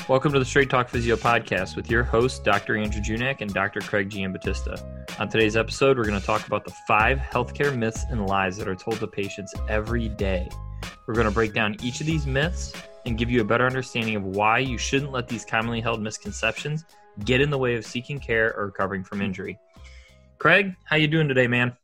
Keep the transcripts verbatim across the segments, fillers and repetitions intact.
Welcome to the Straight Talk Physio podcast with your host, Doctor Andrew Junak and Doctor Craig Giambattista. On today's episode, we're going to talk about the five healthcare myths and lies that are told to patients every day. We're going to break down each of these myths and give you a better understanding of why you shouldn't let these commonly held misconceptions get in the way of seeking care or recovering from injury. Craig, how you doing today, man?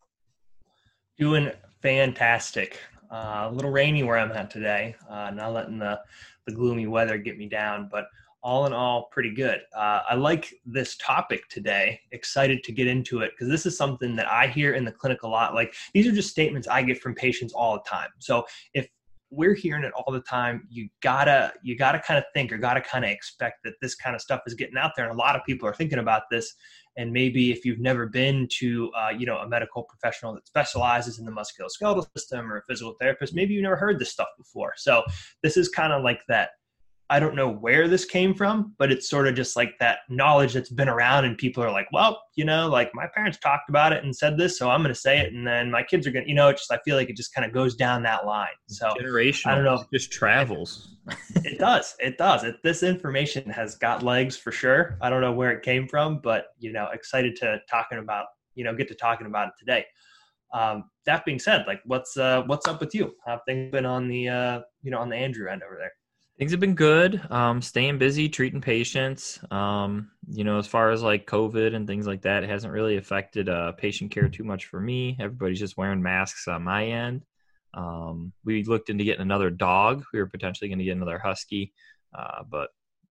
Doing fantastic. Uh, a little rainy where I'm at today. Uh, not letting the, the gloomy weather get me down, but all in all, pretty good. Uh, I like this topic today. Excited to get into it because this is something that I hear in the clinic a lot. Like, these are just statements I get from patients all the time. So if we're hearing it all the time, you gotta you gotta kind of think or gotta kind of expect that this kind of stuff is getting out there, and a lot of people are thinking about this. And maybe if you've never been to uh, you know a medical professional that specializes in the musculoskeletal system or a physical therapist, maybe you've never heard this stuff before. So this is kind of like that. I don't know where this came from, but it's sort of just like that knowledge that's been around, and people are like, well, you know, like my parents talked about it and said this, so I'm going to say it. And then my kids are going to, you know, it's just, I feel like it just kind of goes down that line. So generational, I don't know. It just travels. It does. It does. It, this information has got legs for sure. I don't know where it came from, but, you know, excited to talking about, you know, get to talking about it today. Um, that being said, like what's, uh, what's up with you? How have things been on the, uh, you know, on the Andrew end over there? Things have been good. Um, staying busy, treating patients. Um, you know, as far as like COVID and things like that, it hasn't really affected uh, patient care too much for me. Everybody's just wearing masks on my end. Um, we looked into getting another dog. We were potentially going to get another husky, uh, but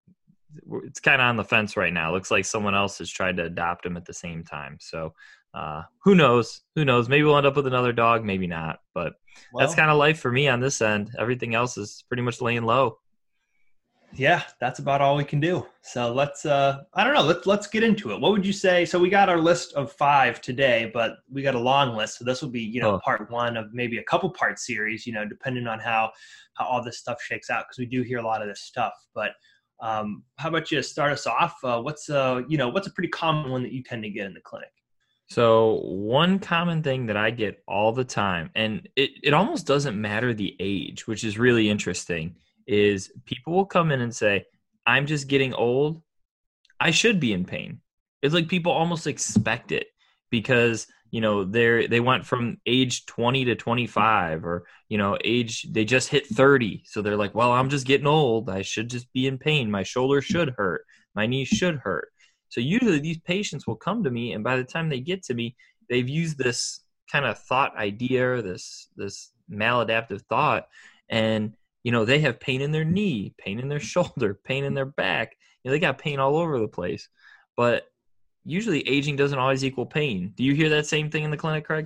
it's kind of on the fence right now. It looks like someone else has tried to adopt him at the same time. So uh, who knows? Who knows? Maybe we'll end up with another dog, maybe not. But well, that's kind of life for me on this end. Everything else is pretty much laying low. Yeah, that's about all we can do. So let's, uh, I don't know, let's, let's get into it. What would you say? So we got our list of five today, but we got a long list. So this will be, you know, oh. part one of maybe a couple part series, you know, depending on how, how all this stuff shakes out. Cause we do hear a lot of this stuff, but um, how about you start us off? Uh, what's, uh, you know, what's a pretty common one that you tend to get in the clinic? So one common thing that I get all the time, and it, it almost doesn't matter the age, which is really interesting, is people will come in and say, I'm just getting old. I should be in pain. It's like people almost expect it because, you know, they're, they went from age twenty to twenty-five or, you know, age, they just hit thirty. So they're like, well, I'm just getting old. I should just be in pain. My shoulder should hurt. My knee should hurt. So usually these patients will come to me, and by the time they get to me, they've used this kind of thought idea or this, this maladaptive thought, and you know, they have pain in their knee, pain in their shoulder, pain in their back. You know, they got pain all over the place. But usually aging doesn't always equal pain. Do you hear that same thing in the clinic, Craig?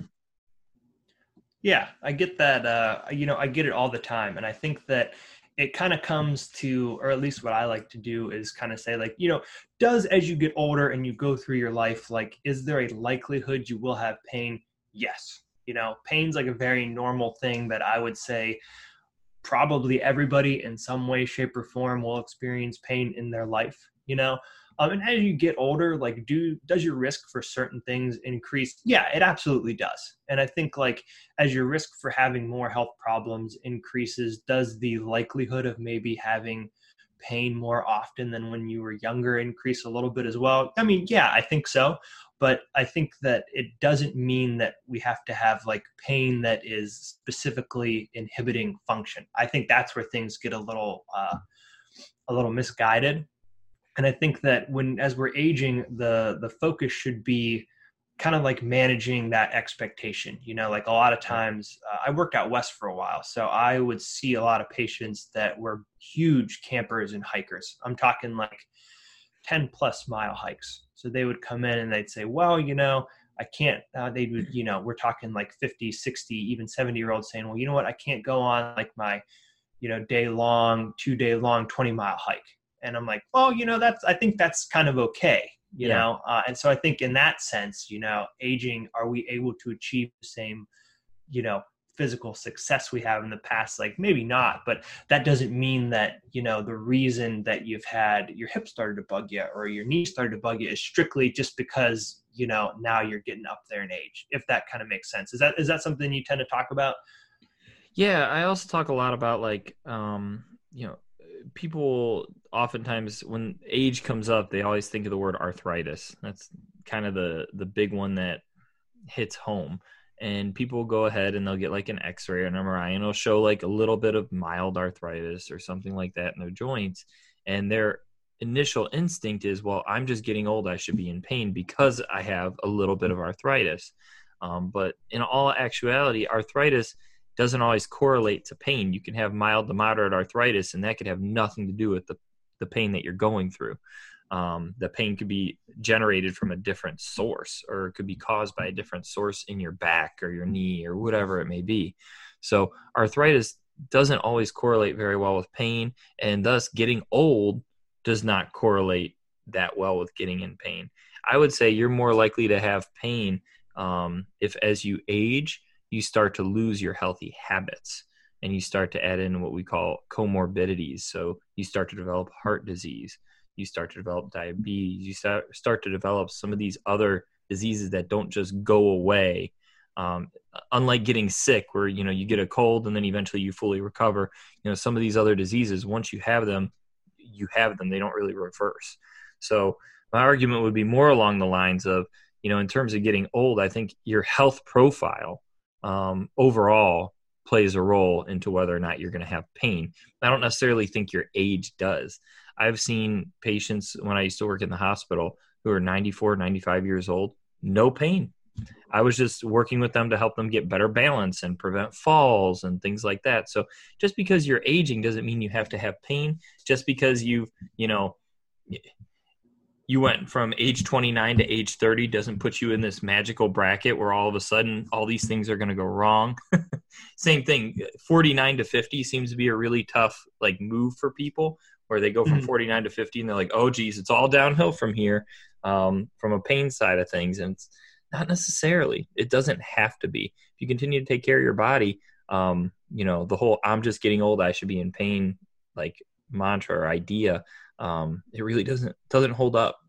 Yeah, I get that. Uh, you know, I get it all the time. And I think that it kind of comes to, or at least what I like to do is kind of say like, you know, does as you get older and you go through your life, like, is there a likelihood you will have pain? Yes. You know, pain's like a very normal thing that I would say probably everybody in some way, shape, or form will experience pain in their life, you know? Um, and as you get older, like, do, does your risk for certain things increase? Yeah, it absolutely does. And I think like, as your risk for having more health problems increases, does the likelihood of maybe having pain more often than when you were younger increase a little bit as well? I mean, yeah, I think so. But I think that it doesn't mean that we have to have like pain that is specifically inhibiting function. I think that's where things get a little, uh, a little misguided. And I think that when, as we're aging, the, the focus should be kind of like managing that expectation. You know, like a lot of times uh, I worked out west for a while. So I would see a lot of patients that were huge campers and hikers. I'm talking like ten plus mile hikes. So they would come in and they'd say, well, you know, I can't, uh, they would, you know, we're talking like fifty, sixty, even seventy year olds saying, well, you know what, I can't go on like my, you know, day long, two day long, twenty mile hike. And I'm like, well, you know, that's, I think that's kind of okay, you yeah. know? Uh, and so I think in that sense, you know, aging, are we able to achieve the same, you know, physical success we have in the past? Like maybe not, but that doesn't mean that, you know, the reason that you've had your hip started to bug you or your knee started to bug you is strictly just because, you know, now you're getting up there in age, if that kind of makes sense. Is that, is that something you tend to talk about? Yeah. I also talk a lot about like, um, you know, people oftentimes, when age comes up, they always think of the word arthritis. That's kind of the the big one that hits home. And people will go ahead and they'll get like an x-ray or an M R I, and it'll show like a little bit of mild arthritis or something like that in their joints. And their initial instinct is, well, I'm just getting old, I should be in pain because I have a little bit of arthritis. Um, but in all actuality, arthritis doesn't always correlate to pain. You can have mild to moderate arthritis, and that could have nothing to do with the, the pain that you're going through. Um, the pain could be generated from a different source, or it could be caused by a different source in your back or your knee or whatever it may be. So arthritis doesn't always correlate very well with pain, and thus getting old does not correlate that well with getting in pain. I would say you're more likely to have pain um, if as you age, you start to lose your healthy habits and you start to add in what we call comorbidities. So you start to develop heart disease, you start to develop diabetes, you start, start to develop some of these other diseases that don't just go away. Um, unlike getting sick where, you know, you get a cold and then eventually you fully recover, you know, some of these other diseases, once you have them, you have them, they don't really reverse. So my argument would be more along the lines of, you know, in terms of getting old, I think your health profile um, overall plays a role into whether or not you're going to have pain. I don't necessarily think your age does. I've seen patients when I used to work in the hospital who are ninety-four, ninety-five years old, no pain. I was just working with them to help them get better balance and prevent falls and things like that. So just because you're aging doesn't mean you have to have pain. Just because you've, you know, you went from age twenty-nine to age thirty doesn't put you in this magical bracket where all of a sudden all these things are going to go wrong. Same thing. forty-nine to fifty seems to be a really tough like move for people, where they go from forty-nine to fifty and they're like, oh geez, it's all downhill from here, um, from a pain side of things. And it's not necessarily, it doesn't have to be. If you continue to take care of your body, um, you know, the whole, I'm just getting old, I should be in pain, like mantra or idea, um, it really doesn't, doesn't hold up.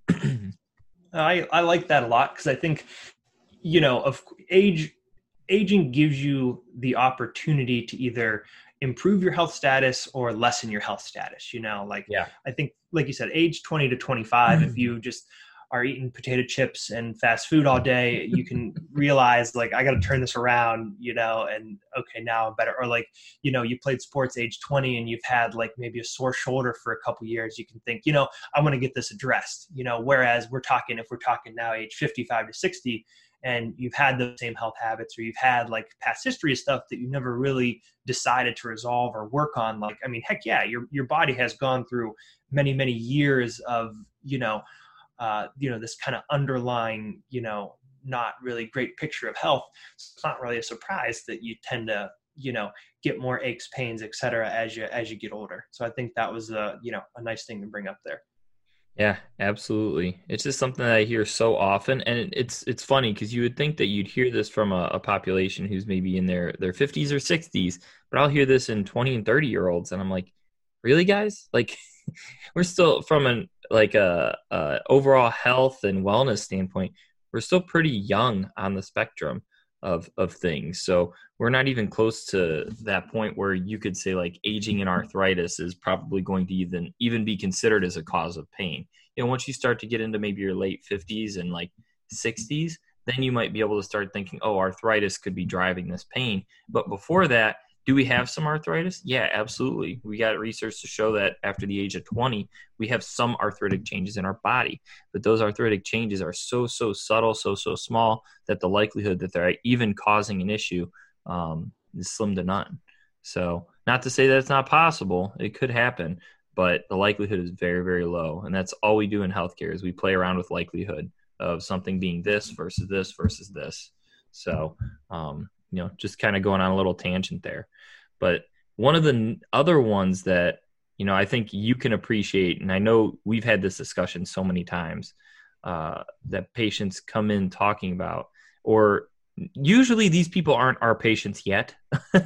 I, I like that a lot, because I think, you know, of age, aging gives you the opportunity to either improve your health status or lessen your health status. You know, like, yeah, I think, like you said, age twenty to twenty-five, if you just are eating potato chips and fast food all day, you can realize like, I got to turn this around, you know, and okay, now I'm better. Or like, you know, you played sports age twenty and you've had like maybe a sore shoulder for a couple years. You can think, you know, I want to get this addressed, you know, whereas we're talking, if we're talking now age fifty-five to sixty, and you've had the same health habits, or you've had like past history of stuff that you never really decided to resolve or work on. Like, I mean, heck yeah, your, your body has gone through many, many years of, you know, uh, you know, this kind of underlying, you know, not really great picture of health. So it's not really a surprise that you tend to, you know, get more aches, pains, et cetera, as you, as you get older. So I think that was a, you know, a nice thing to bring up there. Yeah, absolutely. It's just something that I hear so often, and it's it's funny because you would think that you'd hear this from a, a population who's maybe in their their fifties or sixties, but I'll hear this in twenty and thirty year olds, and I'm like, really, guys? Like, we're still from an like a, a overall health and wellness standpoint, we're still pretty young on the spectrum of of things. So we're not even close to that point where you could say like aging and arthritis is probably going to even even be considered as a cause of pain. You know, once you start to get into maybe your late fifties and like sixties, then you might be able to start thinking, oh, arthritis could be driving this pain. But before that, do we have some arthritis? Yeah, absolutely. We got research to show that after the age of twenty, we have some arthritic changes in our body. But those arthritic changes are so, so subtle, so, so small that the likelihood that they're even causing an issue um, is slim to none. So not to say that it's not possible. It could happen, but the likelihood is very, very low. And that's all we do in healthcare is we play around with likelihood of something being this versus this versus this. So, um, you know, just kind of going on a little tangent there. But one of the other ones that, you know, I think you can appreciate, and I know we've had this discussion so many times, uh, that patients come in talking about, or usually these people aren't our patients yet.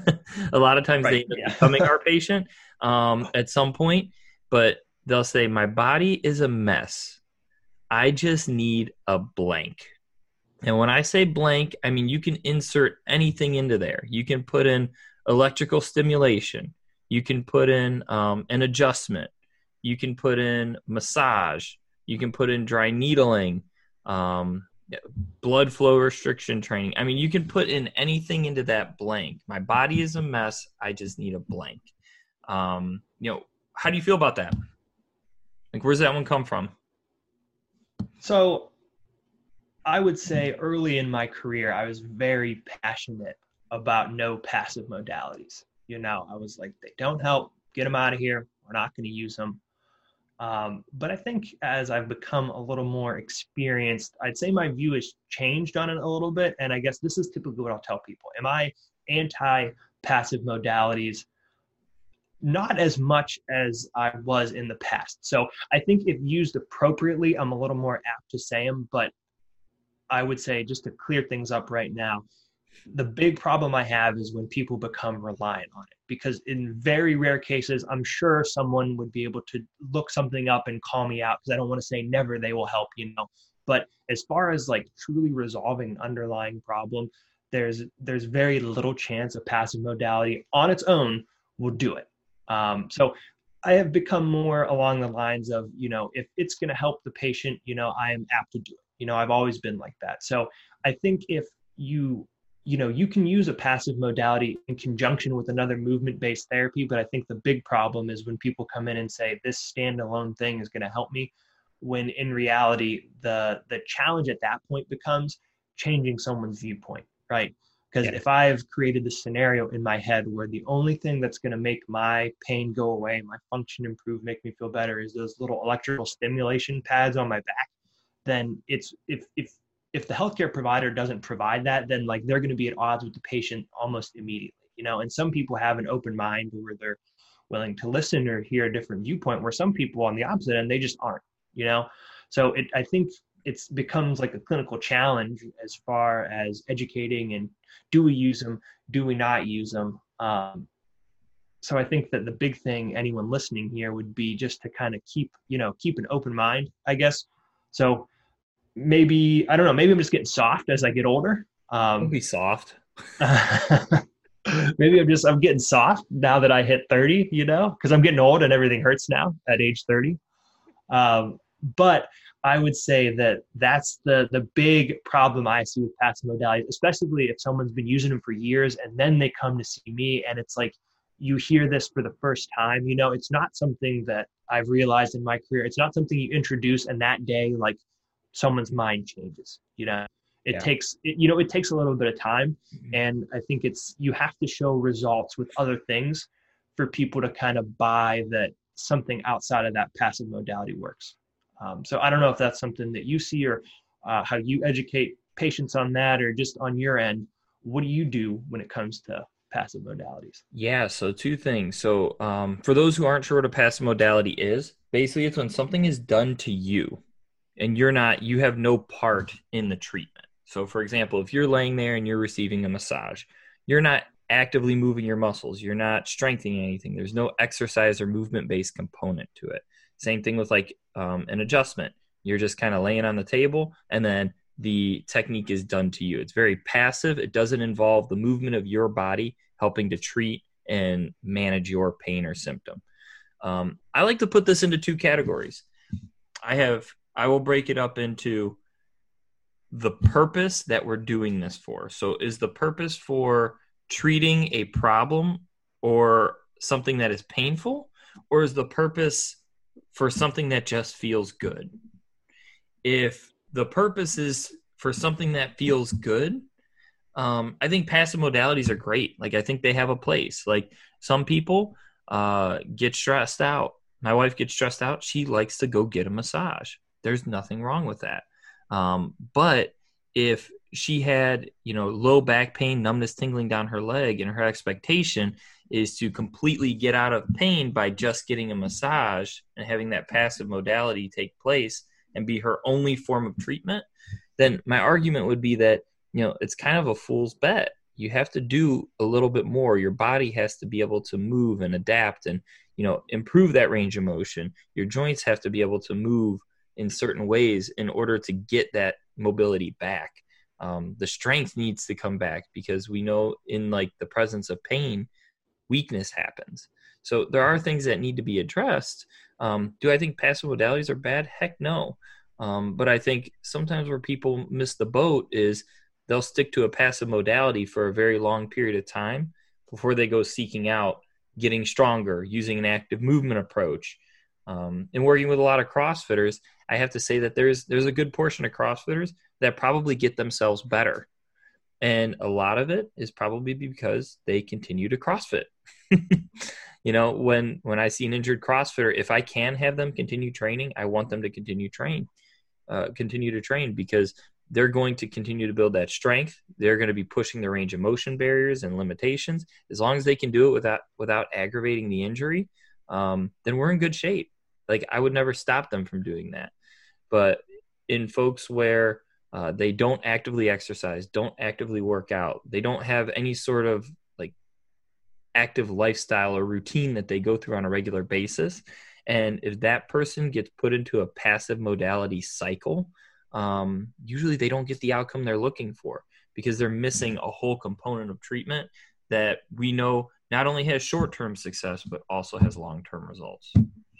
A lot of times right, they end up yeah. becoming our patient um, at some point, but they'll say, my body is a mess. I just need a blank. And when I say blank, I mean you can insert anything into there. You can put in electrical stimulation. You can put in um, an adjustment. You can put in massage. You can put in dry needling, um, blood flow restriction training. I mean, you can put in anything into that blank. My body is a mess. I just need a blank. Um, you know, how do you feel about that? Like, where's that one come from? So I would say early in my career, I was very passionate about no passive modalities. You know, I was like, they don't help. Get them out of here. We're not going to use them. Um, but I think as I've become a little more experienced, I'd say my view has changed on it a little bit. And I guess this is typically what I'll tell people. Am I anti-passive modalities? Not as much as I was in the past. So I think if used appropriately, I'm a little more apt to say them. But I would say, just to clear things up right now, the big problem I have is when people become reliant on it, because in very rare cases, I'm sure someone would be able to look something up and call me out, because I don't want to say never they will help, you know. But as far as like truly resolving an underlying problem, there's there's very little chance a passive modality on its own will do it. Um, so I have become more along the lines of, you know, if it's going to help the patient, you know, I am apt to do it. You know, I've always been like that. So I think if you you know, you can use a passive modality in conjunction with another movement-based therapy, but I think the big problem is when people come in and say, this standalone thing is going to help me, when in reality, the the challenge at that point becomes changing someone's viewpoint, right? Because yeah. if I've created this scenario in my head where the only thing that's going to make my pain go away, my function improve, make me feel better, is those little electrical stimulation pads on my back, then it's if if if the healthcare provider doesn't provide that, then like they're going to be at odds with the patient almost immediately, you know. And some people have an open mind where they're willing to listen or hear a different viewpoint, where some people on the opposite end, they just aren't, you know. So it, I think it's becomes like a clinical challenge as far as educating and do we use them, do we not use them. Um, so I think that the big thing anyone listening here would be just to kind of keep, you know, keep an open mind, I guess. So maybe, I don't know, maybe I'm just getting soft as I get older. Um, Don't be soft. Maybe I'm just, I'm getting soft now that I hit thirty, you know, because I'm getting old and everything hurts now at age thirty. Um, but I would say that that's the the big problem I see with passive modalities, especially if someone's been using them for years and then they come to see me and it's like, you hear this for the first time, you know, it's not something that I've realized in my career. It's not something you introduce and that day, like, someone's mind changes, you know. It yeah. takes it, you know it takes a little bit of time, mm-hmm. and I think it's you have to show results with other things for people to kind of buy that something outside of that passive modality works. Um, so I don't know if that's something that you see, or uh, how you educate patients on that, or just on your end, what do you do when it comes to passive modalities? Yeah, so two things. So um, for those who aren't sure what a passive modality is, basically it's when something is done to you and you're not, you have no part in the treatment. So for example, if you're laying there and you're receiving a massage, you're not actively moving your muscles. You're not strengthening anything. There's no exercise or movement-based component to it. Same thing with like um, an adjustment. You're just kind of laying on the table and then the technique is done to you. It's very passive. It doesn't involve the movement of your body helping to treat and manage your pain or symptom. Um, I like to put this into two categories. I have I will break it up into the purpose that we're doing this for. So is the purpose for treating a problem or something that is painful, or is the purpose for something that just feels good? If the purpose is for something that feels good, um, I think passive modalities are great. Like, I think they have a place. Like, some people uh, get stressed out. My wife gets stressed out. She likes to go get a massage. There's nothing wrong with that. Um, but if she had, you know, low back pain, numbness, tingling down her leg, and her expectation is to completely get out of pain by just getting a massage and having that passive modality take place and be her only form of treatment, then my argument would be that, you know, it's kind of a fool's bet. You have to do a little bit more. Your body has to be able to move and adapt and, you know, improve that range of motion. Your joints have to be able to move in certain ways in order to get that mobility back. Um, the strength needs to come back, because we know in like the presence of pain, weakness happens. So there are things that need to be addressed. Um, do I think passive modalities are bad? Heck no. Um, but I think sometimes where people miss the boat is they'll stick to a passive modality for a very long period of time before they go seeking out getting stronger, using an active movement approach. Um, and working with a lot of CrossFitters, I have to say that there's there's a good portion of CrossFitters that probably get themselves better. And a lot of it is probably because they continue to CrossFit. You know, when when I see an injured CrossFitter, if I can have them continue training, I want them to continue train, uh, continue to train because they're going to continue to build that strength. They're going to be pushing the range of motion barriers and limitations. As long as they can do it without without aggravating the injury, um, then we're in good shape. Like I would never stop them from doing that. But in folks where uh, they don't actively exercise, don't actively work out, they don't have any sort of like active lifestyle or routine that they go through on a regular basis. And if that person gets put into a passive modality cycle, um, usually they don't get the outcome they're looking for because they're missing a whole component of treatment that we know not only has short-term success, but also has long-term results.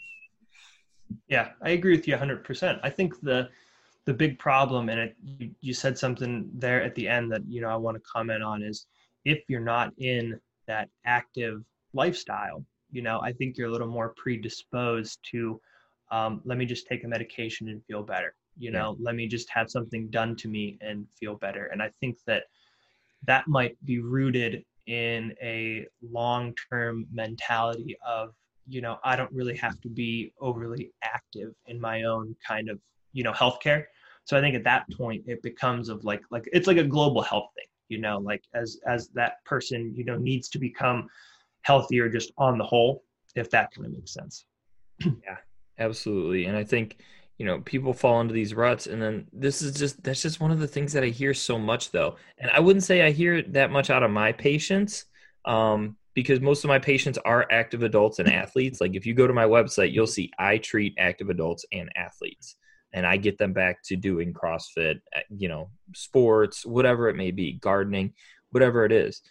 Yeah, I agree with you one hundred percent. I think the the big problem, and it, you, you said something there at the end that, you know, I want to comment on is if you're not in that active lifestyle, you know, I think you're a little more predisposed to, um, let me just take a medication and feel better. You know, yeah. Let me just have something done to me and feel better. And I think that that might be rooted in a long-term mentality of, you know, I don't really have to be overly active in my own kind of, you know, healthcare. So I think at that point it becomes of like, like, it's like a global health thing, you know, like as, as that person, you know, needs to become healthier just on the whole, if that kind of makes sense. Yeah, absolutely. And I think, you know, people fall into these ruts, and then this is just, that's just one of the things that I hear so much though. And I wouldn't say I hear it that much out of my patients, um, because most of my patients are active adults and athletes. Like if you go to my website, you'll see I treat active adults and athletes, and I get them back to doing CrossFit, you know, sports, whatever it may be, gardening, whatever it is.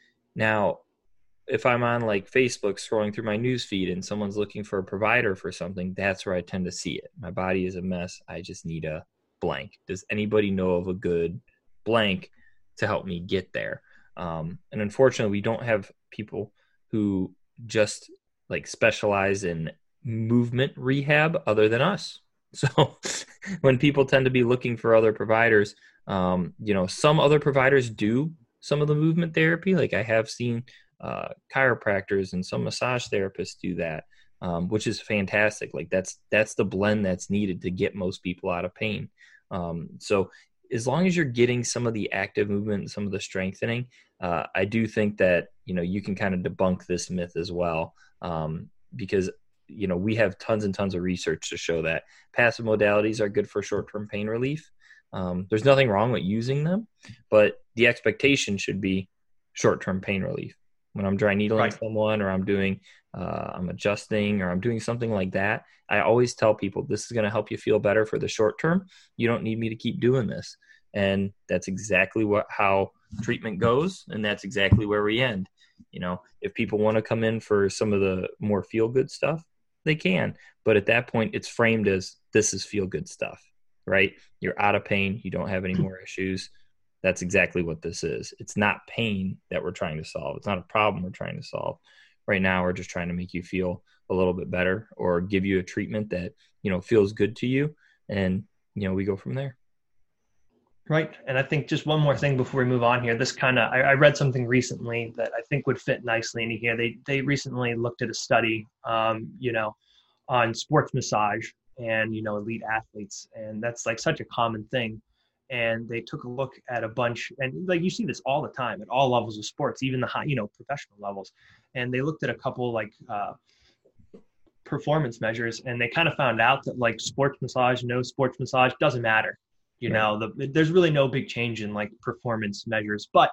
Now, if I'm on like Facebook scrolling through my news feed and someone's looking for a provider for something, that's where I tend to see it. My body is a mess. I just need a blank. Does anybody know of a good blank to help me get there? Um, and unfortunately, we don't have people who just like specialize in movement rehab other than us. So when people tend to be looking for other providers, um, you know, some other providers do some of the movement therapy. Like I have seen uh, chiropractors and some massage therapists do that, um, which is fantastic. Like that's, that's the blend that's needed to get most people out of pain. Um, so as long as you're getting some of the active movement and some of the strengthening, uh, I do think that, you know, you can kind of debunk this myth as well. Um, because, you know, we have tons and tons of research to show that passive modalities are good for short-term pain relief. Um, there's nothing wrong with using them, but the expectation should be short-term pain relief. When I'm dry needling right. someone, or I'm doing, uh, I'm adjusting, or I'm doing something like that, I always tell people this is going to help you feel better for the short term. You don't need me to keep doing this. And that's exactly what, how treatment goes. And that's exactly where we end. You know, if people want to come in for some of the more feel good stuff, they can, but at that point it's framed as this is feel good stuff, right? You're out of pain. You don't have any more issues. That's exactly what this is. It's not pain that we're trying to solve. It's not a problem we're trying to solve. Right now, we're just trying to make you feel a little bit better or give you a treatment that, you know, feels good to you. And, you know, we go from there. Right. And I think just one more thing before we move on here, this kind of, I, I read something recently that I think would fit nicely into here. They, they recently looked at a study, um, you know, on sports massage and, you know, elite athletes. And that's like such a common thing. And they took a look at a bunch, and like you see this all the time at all levels of sports, even the high, you know, professional levels. And they looked at a couple like uh, performance measures, and they kind of found out that like sports massage, no sports massage, doesn't matter. You right. know, the, there's really no big change in like performance measures, but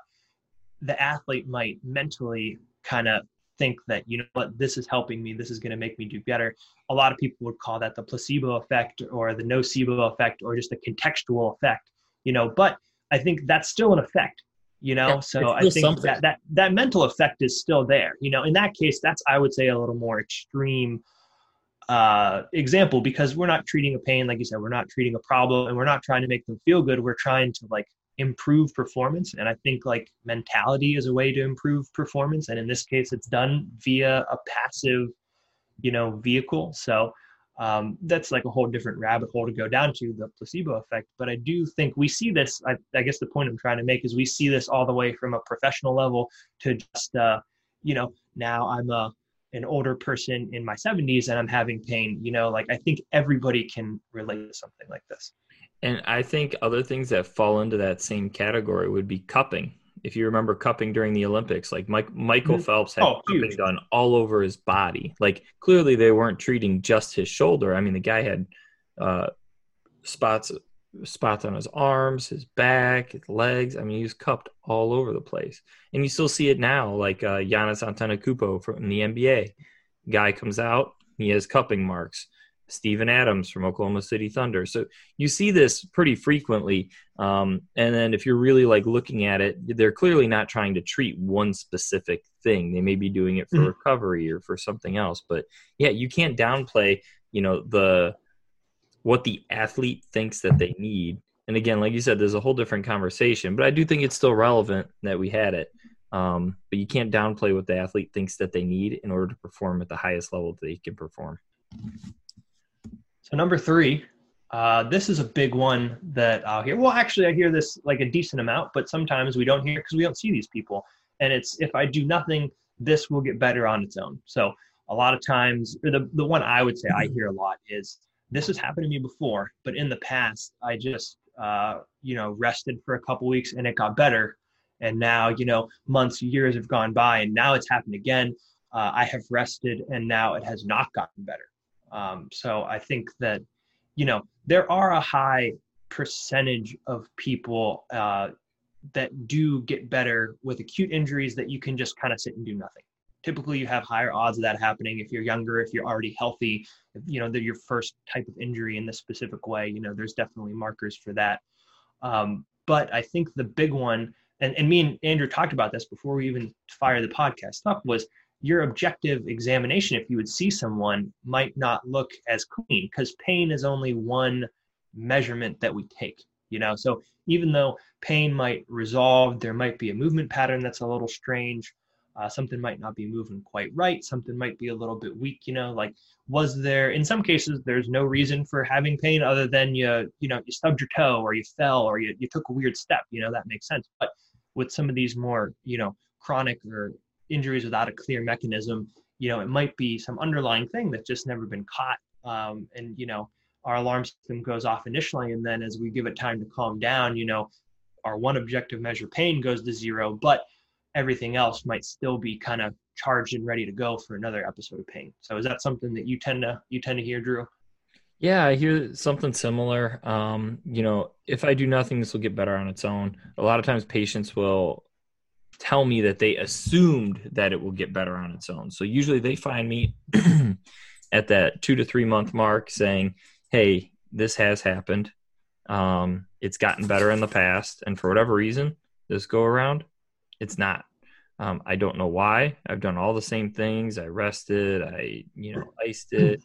the athlete might mentally kind of think that, you know what, this is helping me, this is going to make me do better. A lot of people would call that the placebo effect or the nocebo effect or just the contextual effect. You know, but I think that's still an effect. you know? Yeah, so I it's think still something. that, that, that mental effect is still there, you know, in that case, that's, I would say, a little more extreme uh, example, because we're not treating a pain, like you said, we're not treating a problem, and we're not trying to make them feel good. We're trying to like improve performance. And I think like mentality is a way to improve performance. And in this case, it's done via a passive, you know, vehicle. So um, that's like a whole different rabbit hole to go down to, the placebo effect. But I do think we see this, I, I guess the point I'm trying to make is we see this all the way from a professional level to just, uh, you know, now I'm a, an older person in my seventies and I'm having pain, you know, like I think everybody can relate to something like this. And I think other things that fall into that same category would be cupping. If you remember cupping during the Olympics, like Mike, Michael mm-hmm. Phelps had oh, cupping done all over his body. Like clearly they weren't treating just his shoulder. I mean, the guy had uh, spots spots on his arms, his back, his legs. I mean, he was cupped all over the place. And you still see it now, like uh, Giannis Antetokounmpo from the N B A. Guy comes out, he has cupping marks. Steven Adams from Oklahoma City Thunder. So you see this pretty frequently. Um, and then if you're really like looking at it, they're clearly not trying to treat one specific thing. They may be doing it for mm-hmm. recovery or for something else. But yeah, you can't downplay, you know, the what the athlete thinks that they need. And again, like you said, there's a whole different conversation, but I do think it's still relevant that we had it. Um, but you can't downplay what the athlete thinks that they need in order to perform at the highest level that they can perform. So number three, uh, this is a big one that I'll hear. Well, actually, I hear this like a decent amount, but sometimes we don't hear it because we don't see these people. And it's, if I do nothing, this will get better on its own. So a lot of times, or the, the one I would say I hear a lot is, this has happened to me before, but in the past, I just, uh, you know, rested for a couple weeks and it got better. And now, you know, months, years have gone by and now it's happened again. Uh, I have rested and now it has not gotten better. Um, so I think that, you know, there are a high percentage of people uh, that do get better with acute injuries that you can just kind of sit and do nothing. Typically, you have higher odds of that happening if you're younger, if you're already healthy, if, you know, they're your first type of injury in this specific way. You know, there's definitely markers for that. Um, but I think the big one, and, and me and Andrew talked about this before we even fired the podcast up, was your objective examination, if you would see someone, might not look as clean because pain is only one measurement that we take, you know? So even though pain might resolve, there might be a movement pattern that's a little strange. Uh, something might not be moving quite right. Something might be a little bit weak, you know, like was there, in some cases, there's no reason for having pain other than you, you know, you stubbed your toe or you fell or you, you took a weird step, you know, that makes sense. But with some of these more, you know, chronic or injuries without a clear mechanism, you know, it might be some underlying thing that's just never been caught. Um, and, you know, our alarm system goes off initially. And then as we give it time to calm down, you know, our one objective measure pain goes to zero, but everything else might still be kind of charged and ready to go for another episode of pain. So is that something that you tend to, you tend to hear, Drew? Yeah, I hear something similar. Um, you know, if I do nothing, this will get better on its own. A lot of times patients will tell me that they assumed that it will get better on its own. So usually they find me at that two to three month mark saying, hey, this has happened. Um, it's gotten better in the past. And for whatever reason, this go around, it's not. Um, I don't know why. I've done all the same things. I rested. I, you know, iced it.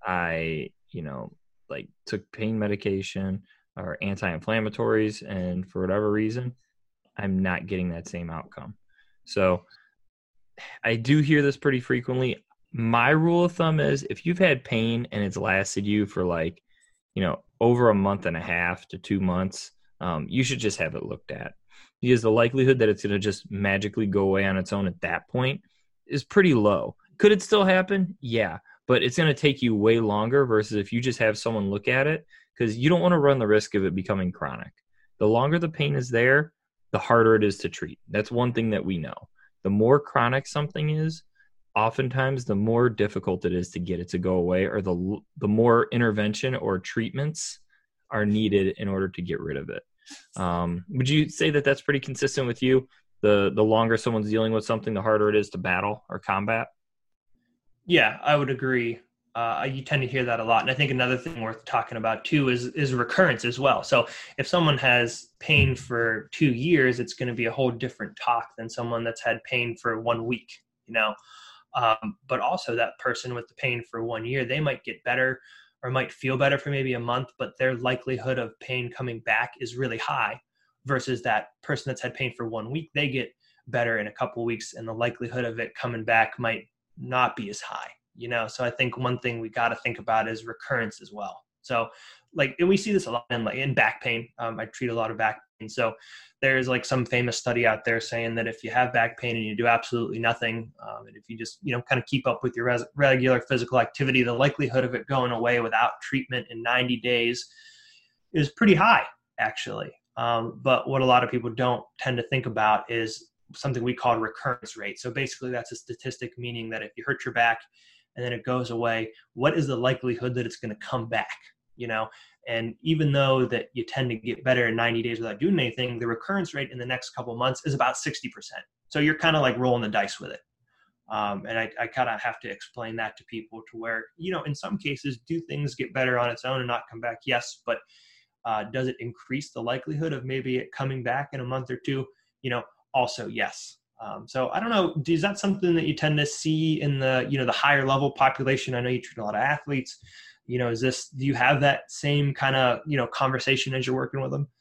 I, you know, like took pain medication or anti-inflammatories. And for whatever reason, I'm not getting that same outcome. So I do hear this pretty frequently. My rule of thumb is if you've had pain and it's lasted you for like, you know, over a month and a half to two months, um, you should just have it looked at. Because the likelihood that it's going to just magically go away on its own at that point is pretty low. Could it still happen? Yeah. But it's going to take you way longer versus if you just have someone look at it, because you don't want to run the risk of it becoming chronic. The longer the pain is there, the harder it is to treat. That's one thing that we know. The more chronic something is, oftentimes the more difficult it is to get it to go away, or the the more intervention or treatments are needed in order to get rid of it. Um, would you say that that's pretty consistent with you? The the longer someone's dealing with something, the harder it is to battle or combat? Yeah, I would agree. Uh, you tend to hear that a lot. And I think another thing worth talking about too is, is recurrence as well. So if someone has pain for two years, it's going to be a whole different talk than someone that's had pain for one week, you know? Um, but also that person with the pain for one year, they might get better or might feel better for maybe a month, but their likelihood of pain coming back is really high versus that person that's had pain for one week. They get better in a couple of weeks and the likelihood of it coming back might not be as high, you know? So I think one thing we got to think about is recurrence as well. So like, and we see this a lot in like in back pain. Um, I treat a lot of back pain. So there's like some famous study out there saying that if you have back pain and you do absolutely nothing, um, and if you just, you know, kind of keep up with your res- regular physical activity, the likelihood of it going away without treatment in ninety days is pretty high, actually. Um, but what a lot of people don't tend to think about is something we call recurrence rate. So basically that's a statistic, meaning that if you hurt your back and then it goes away, what is the likelihood that it's going to come back, you know? And even though that you tend to get better in ninety days without doing anything, the recurrence rate in the next couple of months is about sixty percent. So you're kind of like rolling the dice with it. Um, and I, I kind of have to explain that to people to where, you know, in some cases, do things get better on its own and not come back? Yes. But uh, does it increase the likelihood of maybe it coming back in a month or two? You know, also, yes. Um, so I don't know, is that something that you tend to see in the, you know, the higher level population? I know you treat a lot of athletes. You know, is this, do you have that same kind of, you know, conversation as you're working with them?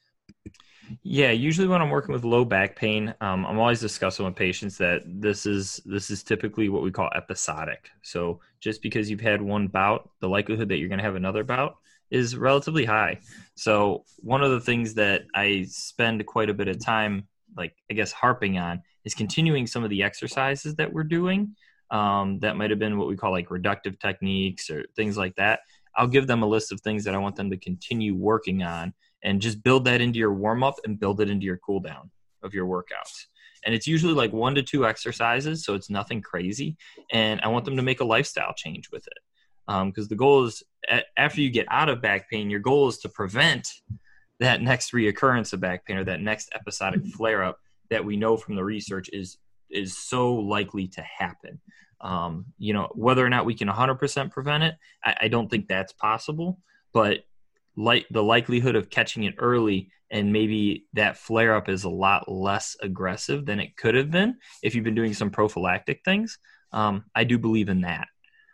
Yeah, usually when I'm working with low back pain, um, I'm always discussing with patients that this is this is typically what we call episodic. So just because you've had one bout, the likelihood that you're going to have another bout is relatively high. So one of the things that I spend quite a bit of time, like I guess harping on, is continuing some of the exercises that we're doing. Um, that might have been what we call like reductive techniques or things like that. I'll give them a list of things that I want them to continue working on and just build that into your warm up and build it into your cool down of your workouts. And it's usually like one to two exercises. So it's nothing crazy. And I want them to make a lifestyle change with it. Um, cause the goal is after you get out of back pain, your goal is to prevent that next reoccurrence of back pain or that next episodic flare up that we know from the research is, is so likely to happen. Um, you know, whether or not we can one hundred percent prevent it, I, I don't think that's possible, but like the likelihood of catching it early and maybe that flare up is a lot less aggressive than it could have been if you've been doing some prophylactic things. Um, I do believe in that.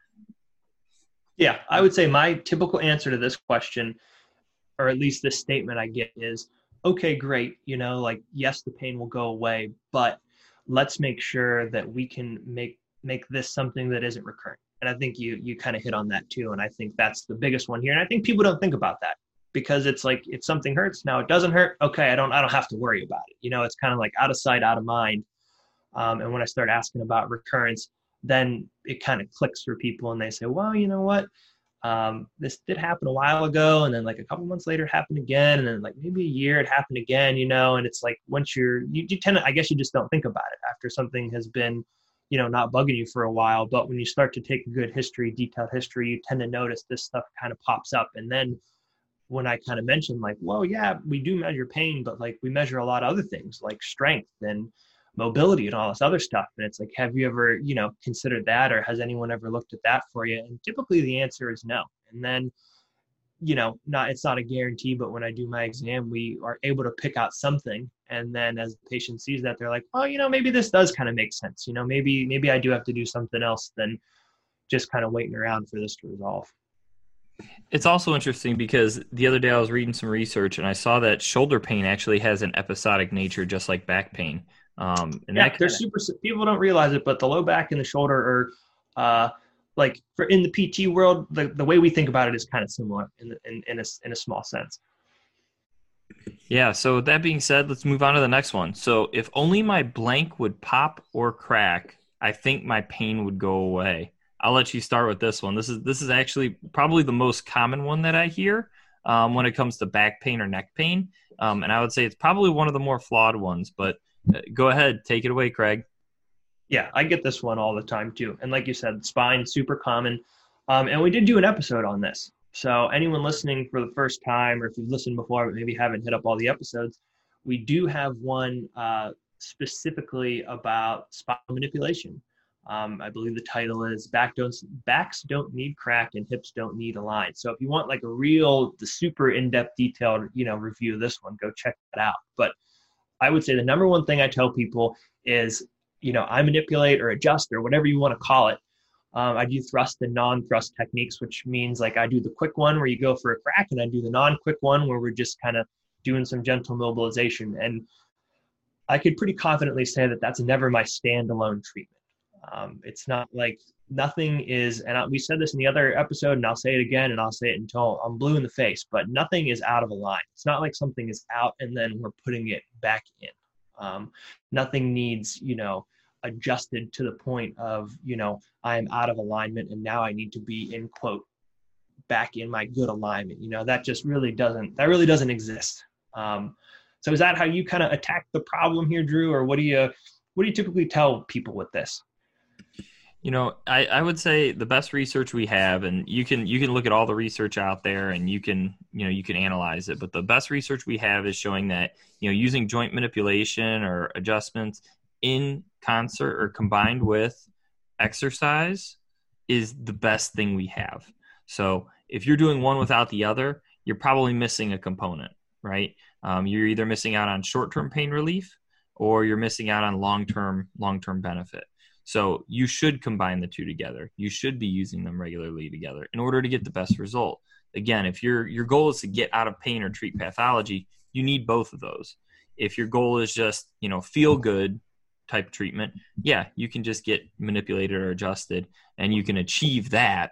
Yeah, I would say my typical answer to this question, or at least this statement I get, is, okay, great. You know, like, yes, the pain will go away, but let's make sure that we can make make this something that isn't recurring. And I think you you kind of hit on that too. And I think that's the biggest one here. And I think people don't think about that because it's like, if something hurts, now it doesn't hurt. Okay, I don't I don't have to worry about it. You know, it's kind of like out of sight, out of mind. Um, and when I start asking about recurrence, then it kind of clicks for people and they say, well, you know what? Um, this did happen a while ago. And then like a couple months later, it happened again. And then like maybe a year, it happened again, you know, and it's like, once you're, you, you tend to, I guess you just don't think about it after something has been, you know, not bugging you for a while. But when you start to take a good history, detailed history, you tend to notice this stuff kind of pops up. And then when I kind of mentioned like, well, yeah, we do measure pain, but like we measure a lot of other things like strength and mobility and all this other stuff. And it's like, have you ever, you know, considered that, or has anyone ever looked at that for you? And typically the answer is no. And then, you know, not, it's not a guarantee, but when I do my exam, we are able to pick out something. And then as the patient sees that, they're like, oh, you know, maybe this does kind of make sense. You know, maybe, maybe I do have to do something else than just kind of waiting around for this to resolve. It's also interesting because the other day I was reading some research and I saw that shoulder pain actually has an episodic nature, just like back pain. Um, and yeah, that they're kinda, super, people don't realize it, but the low back and the shoulder are, uh, like for in the P T world, the, the way we think about it is kind of similar in, the, in, in a, in a small sense. Yeah. So with that being said, let's move on to the next one. So if only my blank would pop or crack, I think my pain would go away. I'll let you start with this one. This is, this is actually probably the most common one that I hear, um, when it comes to back pain or neck pain. Um, and I would say it's probably one of the more flawed ones, but go ahead, take it away, Craig. Yeah, I get this one all the time too. And like you said, spine, super common. Um, and we did do an episode on this. So anyone listening for the first time, or if you've listened before but maybe haven't hit up all the episodes, we do have one uh, specifically about spinal manipulation. Um, I believe the title is Back don't, Backs Don't Need Crack and Hips Don't Need Align. So if you want like a real, the super in-depth detailed, you know, review of this one, go check that out. But I would say the number one thing I tell people is, you know, I manipulate or adjust or whatever you want to call it. Um, I do thrust and non-thrust techniques, which means like I do the quick one where you go for a crack, and I do the non-quick one where we're just kind of doing some gentle mobilization. And I could pretty confidently say that that's never my standalone treatment. Um, it's not like nothing is, and I, we said this in the other episode, and I'll say it again, and I'll say it until I'm blue in the face, but nothing is out of a line. It's not like something is out and then we're putting it back in. Um, nothing needs, you know, adjusted to the point of, you know, I am out of alignment and now I need to be in quote, back in my good alignment. You know, that just really doesn't, that really doesn't exist. Um, so is that how you kind of attack the problem here, Drew? Or what do you, what do you typically tell people with this? You know, I, I would say the best research we have, and you can you can look at all the research out there and you can, you know, you can analyze it, but the best research we have is showing that, you know, using joint manipulation or adjustments in concert or combined with exercise is the best thing we have. So if you're doing one without the other, you're probably missing a component, right? Um, you're either missing out on short-term pain relief or you're missing out on long-term long-term benefit. So you should combine the two together. You should be using them regularly together in order to get the best result. Again, if your your goal is to get out of pain or treat pathology, you need both of those. If your goal is just, you know, feel good type treatment, yeah, you can just get manipulated or adjusted and you can achieve that.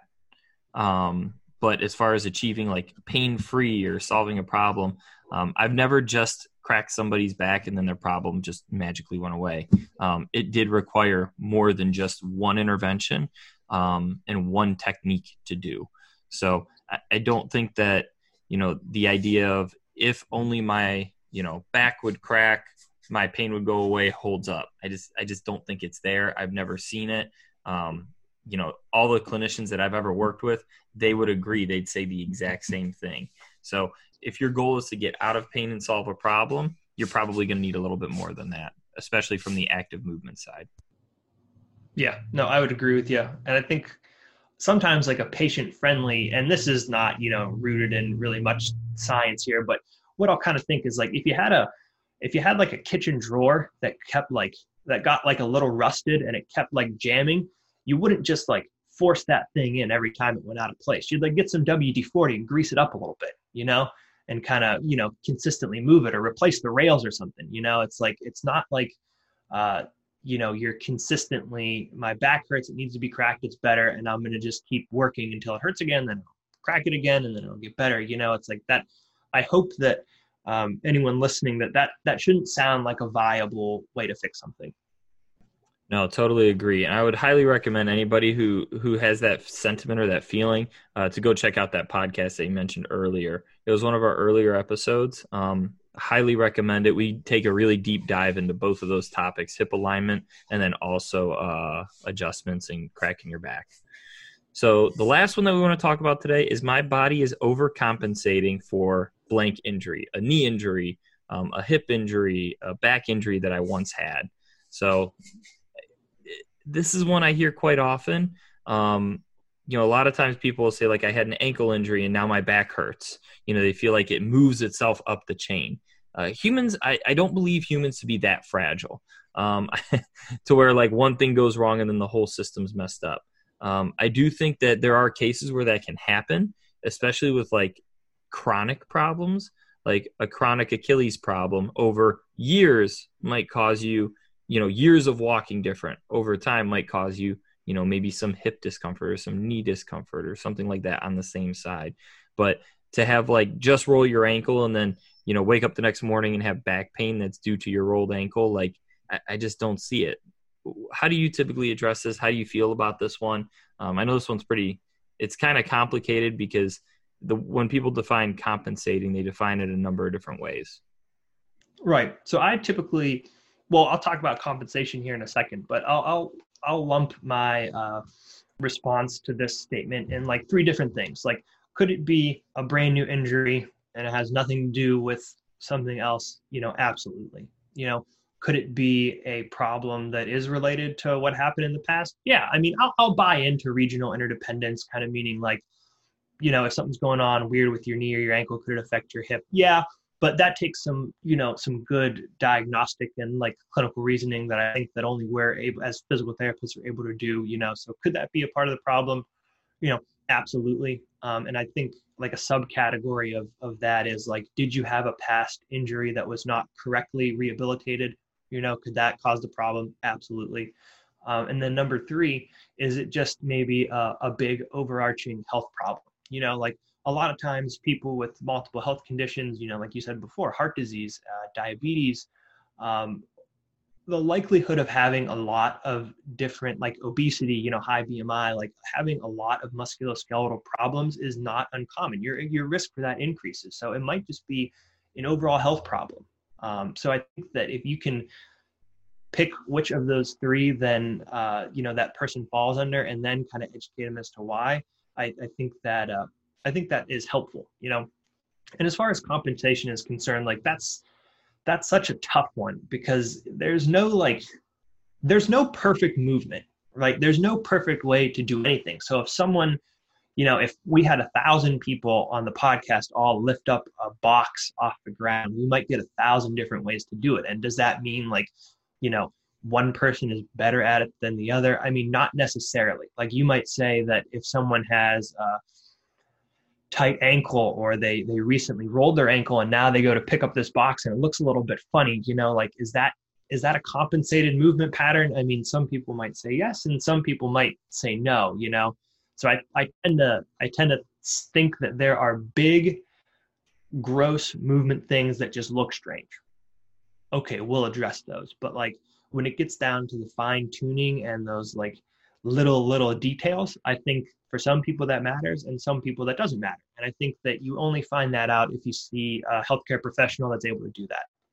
Um, but as far as achieving like pain-free or solving a problem, um, I've never just cracked somebody's back and then their problem just magically went away. Um, it did require more than just one intervention um, and one technique to do. So I, I don't think that, you know, the idea of if only my, you know, back would crack, my pain would go away holds up. I just, I just don't think it's there. I've never seen it. Um, you know, all the clinicians that I've ever worked with, they would agree. They'd say the exact same thing. So if your goal is to get out of pain and solve a problem, you're probably going to need a little bit more than that, especially from the active movement side. Yeah, no, I would agree with you. And I think sometimes like a patient friendly, and this is not, you know, rooted in really much science here, but what I'll kind of think is like, if you had a, if you had like a kitchen drawer that kept like, that got like a little rusted and it kept like jamming, you wouldn't just like force that thing in every time it went out of place. You'd like get some W D forty and grease it up a little bit, you know, and kind of, you know, consistently move it or replace the rails or something. You know, it's like, it's not like, uh, you know, you're consistently, my back hurts, it needs to be cracked, it's better, and I'm going to just keep working until it hurts again, then I'll crack it again, and then it'll get better. You know, it's like that. I hope that um, anyone listening, that, that that shouldn't sound like a viable way to fix something. No, totally agree. And I would highly recommend anybody who, who has that sentiment or that feeling uh, to go check out that podcast that you mentioned earlier. It was one of our earlier episodes. Um, highly recommend it. We take a really deep dive into both of those topics, hip alignment, and then also uh, adjustments and cracking your back. So the last one that we want to talk about today is my body is overcompensating for blank injury, a knee injury, um, a hip injury, a back injury that I once had. So this is one I hear quite often. Um, you know, a lot of times people will say like, I had an ankle injury and now my back hurts. You know, they feel like it moves itself up the chain. Uh, humans, I, I don't believe humans to be that fragile um, to where like one thing goes wrong and then the whole system's messed up. Um, I do think that there are cases where that can happen, especially with like chronic problems, like a chronic Achilles problem over years might cause you, you know, years of walking different over time might cause you, you know, maybe some hip discomfort or some knee discomfort or something like that on the same side. But to have like just roll your ankle and then, you know, wake up the next morning and have back pain that's due to your rolled ankle, like I, I just don't see it. How do you typically address this? How do you feel about this one? Um, I know this one's pretty, it's kind of complicated because the when people define compensating, they define it a number of different ways. Right. So I typically, well, I'll talk about compensation here in a second, but I'll I'll, I'll lump my uh, response to this statement in like three different things. Like, could it be a brand new injury and it has nothing to do with something else? You know, absolutely. You know, could it be a problem that is related to what happened in the past? Yeah, I mean, I'll, I'll buy into regional interdependence, kind of meaning like, you know, if something's going on weird with your knee or your ankle, could it affect your hip? Yeah, but that takes some, you know, some good diagnostic and like clinical reasoning that I think that only we're able, as physical therapists, are able to do, you know. So could that be a part of the problem? You know, absolutely. Um, and I think like a subcategory of, of that is like, did you have a past injury that was not correctly rehabilitated? You know, could that cause the problem? Absolutely. Um, and then number three, is it just maybe a, a big overarching health problem? You know, like a lot of times people with multiple health conditions, you know, like you said before, heart disease, uh, diabetes, um, the likelihood of having a lot of different, like obesity, you know, high B M I, like having a lot of musculoskeletal problems is not uncommon. Your your risk for that increases. So it might just be an overall health problem. Um, so I think that if you can pick which of those three, then uh, you know, that person falls under, and then kind of educate them as to why. I, I think that uh, I think that is helpful. You know, and as far as compensation is concerned, like that's. That's such a tough one, because there's no like, there's no perfect movement, right? There's no perfect way to do anything. So if someone, you know, if we had a thousand people on the podcast all lift up a box off the ground, we might get a thousand different ways to do it. And does that mean like, you know, one person is better at it than the other? I mean, not necessarily. Like you might say that if someone has uh tight ankle, or they they recently rolled their ankle and now they go to pick up this box and it looks a little bit funny, you know, like is that is that a compensated movement pattern? I mean, some people might say yes, and some people might say no, you know. So I, I tend to I tend to think that there are big, gross movement things that just look strange. Okay, we'll address those. But like when it gets down to the fine tuning and those like little little details, I think for some people that matters, and some people that doesn't matter. And I think that you only find that out if you see a healthcare professional that's able to do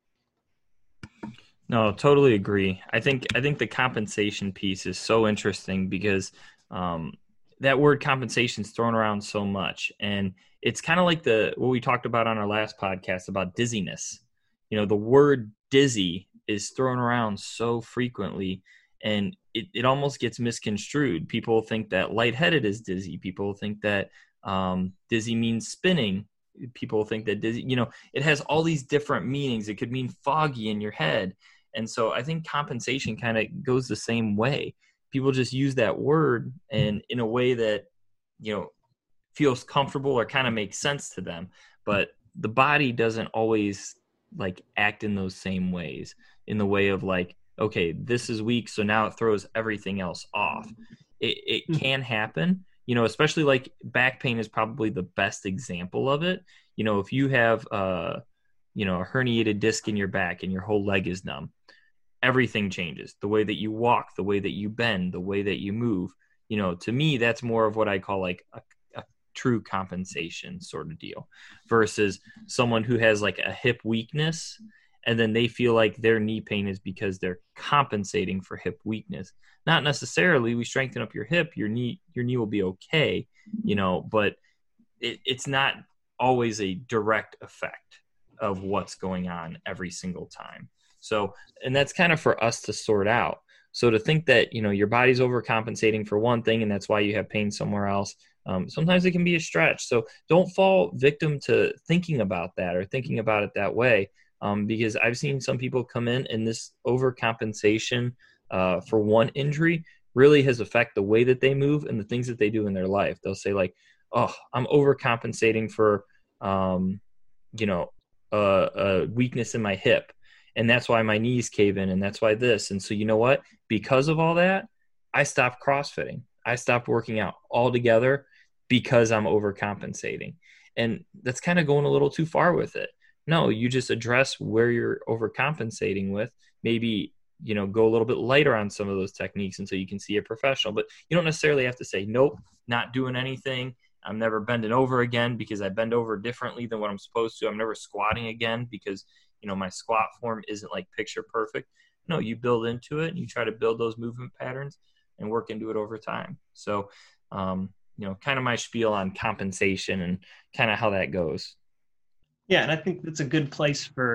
that. No, totally agree. I think I think the compensation piece is so interesting, because um, that word compensation is thrown around so much, and it's kind of like the what we talked about on our last podcast about dizziness. You know, the word dizzy is thrown around so frequently, and it, it almost gets misconstrued. People think that lightheaded is dizzy. People think that um, dizzy means spinning. People think that dizzy, you know, it has all these different meanings. It could mean foggy in your head. And so I think compensation kind of goes the same way. People just use that word and in a way that, you know, feels comfortable or kind of makes sense to them. But the body doesn't always like act in those same ways, in the way of like, okay, this is weak, so now it throws everything else off. It, it can happen, you know, especially like back pain is probably the best example of it. You know, if you have, uh, you know, a herniated disc in your back and your whole leg is numb, everything changes. The way that you walk, the way that you bend, the way that you move. You know, to me, that's more of what I call like a, a true compensation sort of deal, versus someone who has like a hip weakness, and then they feel like their knee pain is because they're compensating for hip weakness. Not necessarily. We strengthen up your hip, your knee, your knee will be okay, you know, but it, it's not always a direct effect of what's going on every single time. So, and that's kind of for us to sort out. So to think that, you know, your body's overcompensating for one thing and that's why you have pain somewhere else, um, sometimes it can be a stretch. So don't fall victim to thinking about that or thinking about it that way. Um, because I've seen some people come in and this overcompensation uh, for one injury really has affected the way that they move and the things that they do in their life. They'll say like, oh, I'm overcompensating for, um, you know, a, a weakness in my hip. And that's why my knees cave in, and that's why this. And so you know what? Because of all that, I stopped CrossFitting. I stopped working out altogether because I'm overcompensating. And that's kind of going a little too far with it. No, you just address where you're overcompensating with. Maybe, you know, go a little bit lighter on some of those techniques until you can see a professional. But you don't necessarily have to say, nope, not doing anything. I'm never bending over again because I bend over differently than what I'm supposed to. I'm never squatting again because, you know, my squat form isn't like picture perfect. No, you build into it and you try to build those movement patterns and work into it over time. So, um, you know, kind of my spiel on compensation and kind of how that goes. Yeah, and I think that's a good place for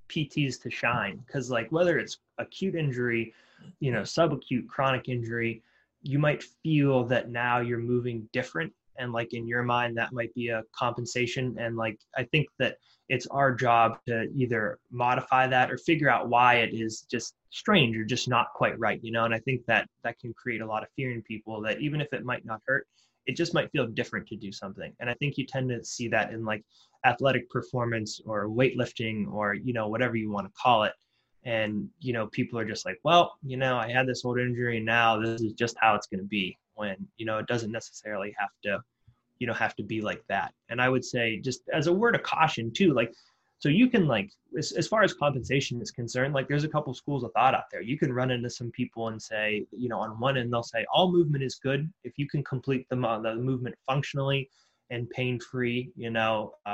P Ts to shine. Because like whether it's acute injury, you know, subacute, chronic injury, you might feel that now you're moving different. And like in your mind, that might be a compensation. And like, I think that it's our job to either modify that or figure out why it is just strange or just not quite right, you know? And I think that that can create a lot of fear in people, that even if it might not hurt, it just might feel different to do something. And I think you tend to see that in like athletic performance or weightlifting or, you know, whatever you want to call it. And, you know, people are just like, well, you know, I had this old injury and now this is just how it's going to be, when, you know, it doesn't necessarily have to, you know, have to be like that. And I would say, just as a word of caution too, like, so you can like, as, as far as compensation is concerned, like there's a couple schools of thought out there. You can run into some people and say, you know, on one end, they'll say all movement is good if you can complete the, the movement functionally and pain-free, you know, uh,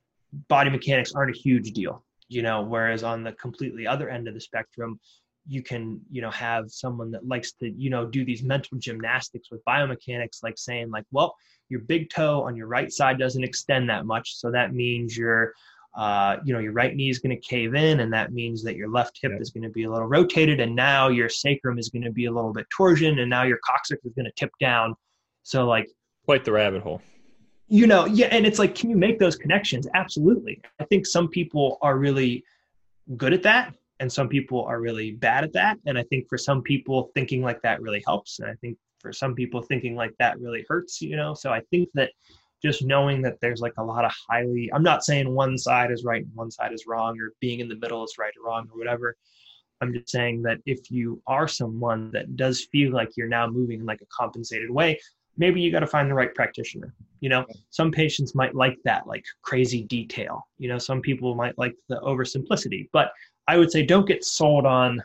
body mechanics aren't a huge deal, you know, whereas on the completely other end of the spectrum, you can, you know, have someone that likes to, you know, do these mental gymnastics with biomechanics, like saying like, well, your big toe on your right side doesn't extend that much. So that means your, uh, you know, your right knee is going to cave in, and that means that your left hip yeah. is going to be a little rotated, and now your sacrum is going to be a little bit torsion, and now your coccyx is going to tip down. So like, quite the rabbit hole. You know, yeah. And it's like, can you make those connections? Absolutely. I think some people are really good at that, and some people are really bad at that. And I think for some people, thinking like that really helps. And I think for some people, thinking like that really hurts, you know? So I think that just knowing that there's like a lot of highly, I'm not saying one side is right and one side is wrong, or being in the middle is right or wrong or whatever. I'm just saying that if you are someone that does feel like you're now moving in like a compensated way, maybe you got to find the right practitioner. You know, some patients might like that, like crazy detail, you know, some people might like the oversimplicity, but I would say don't get sold on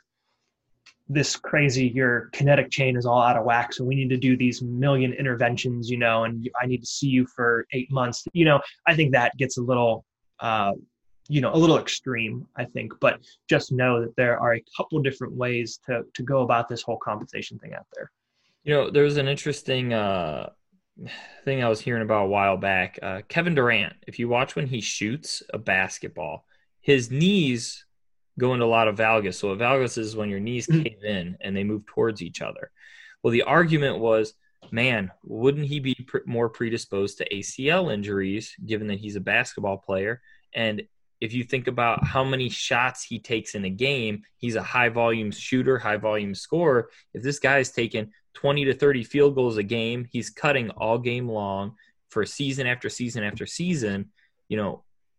this crazy, your kinetic chain is all out of whack, so we need to do these million interventions, you know, and I need to see you for eight months. You know, I think that gets a little, uh, you know, a little extreme, I think, but just know that there are a couple different ways to to go about this whole compensation thing out there. You know, there was an interesting uh, thing I was hearing about a while back. Uh, Kevin Durant, if you watch when he shoots a basketball, his knees go into a lot of valgus. So a valgus is when your knees cave in and they move towards each other. Well, the argument was, man, wouldn't he be pr- more predisposed to A C L injuries given that he's a basketball player? And if you think about how many shots he takes in a game, he's a high-volume shooter, high-volume scorer. If this guy's taking twenty to thirty field goals a game, he's cutting all game long for season after season after season, you know,